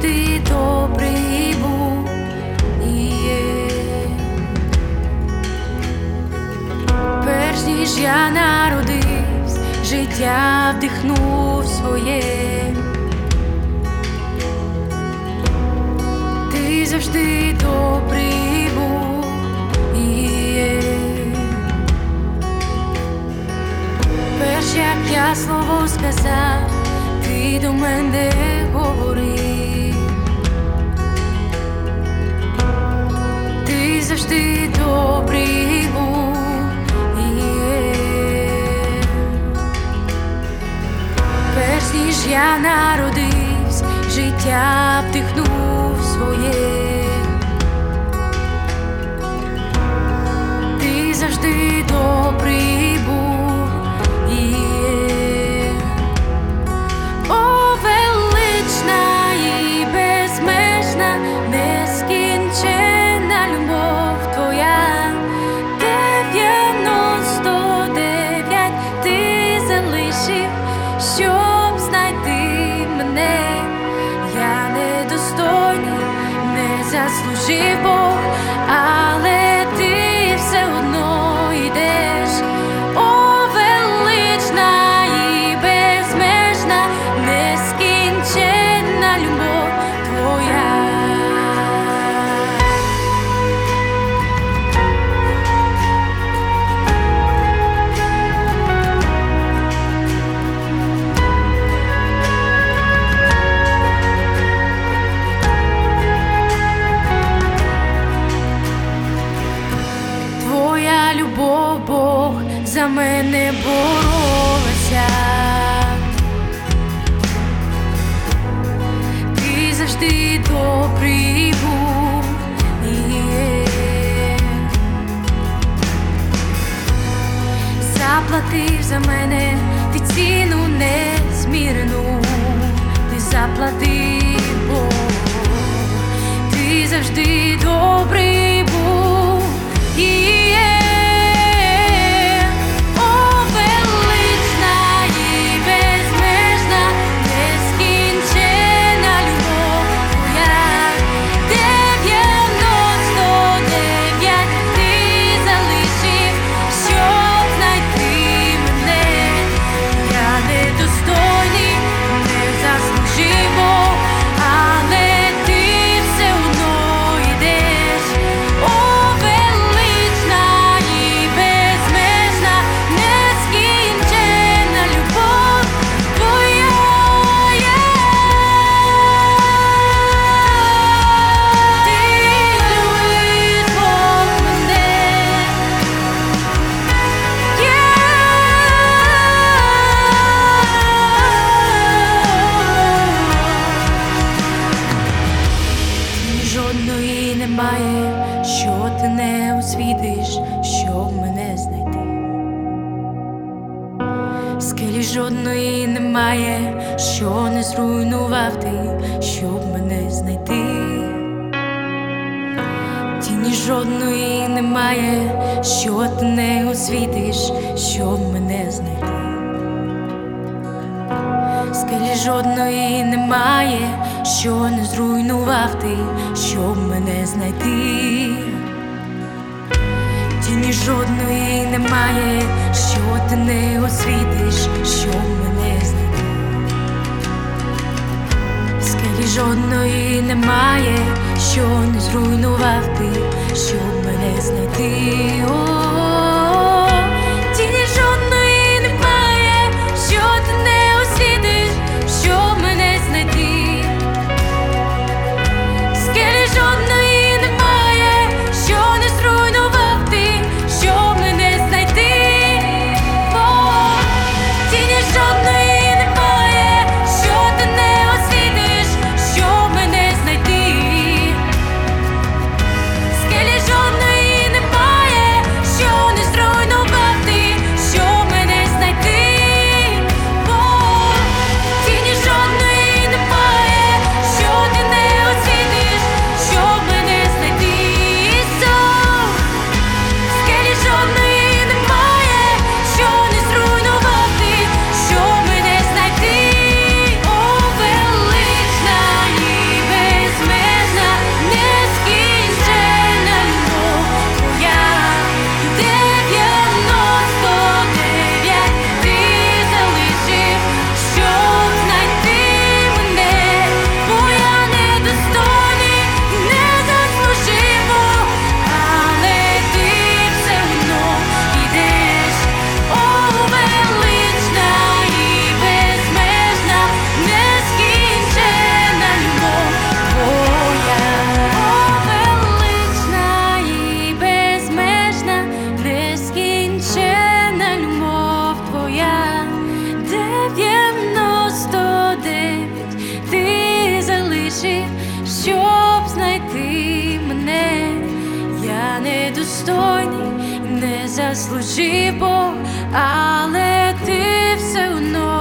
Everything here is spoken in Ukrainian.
завжди добрий був і є. Перш ніж я народився, життя вдихнув своє. Ти завжди добрий був і є. Перш як я слово сказав, ти до мене говорив. Ти завжди добрий був і є. Перш ніж я народився, життя вдихнув своє. Ти завжди добрий був і є. О, велична і безмежна, нескінченна любов твоя. 99 ти залишив, щоб знайти мене. Я недостойний, не заслужив Бог, але ти все одно йдеш. О, велична і безмежна, нескінченна любов твоя. Твоя любов, Бог, за мене боролася. Ти завжди добрий був і є. Заплатив за мене ти ціну незмірну. Ти заплатив, Бог. Ти завжди добрий був і є. О, велична і безмежна, нескінченна любов твоя. 99 ти залишив, щоб знайти мене. Я недостойний, не заслужив Бог, але ти все одно йдеш. О, велична і безмежна, нескінченна любов твоя. Ти любиш, Бог, мене. Жодної немає, що ти не освітиш, щоб мене знайти. Скелі жодної немає, що не зруйнував ти, щоб мене знайти. Тіні жодної немає, що ти не освітиш, щоб мене знайти. Скелі жодної немає, що не зруйнував ти, щоб мене знайти. Тіні жодної немає, що ти не освітиш, щоб мене знайти. Скелі жодної немає, що не зруйнував ти, щоб мене знайти. О, тіні жодної немає, що ти не освітиш, щоб мене знайти. Скелі жодної немає, що не зруйнував ти, щоб мене знайти. О, тіні жодної немає, що ти не освітиш, щоб мене знайти. Скелі жодної немає, щоб знайти мене. Я недостойний, не заслужив Бог, але ти все одно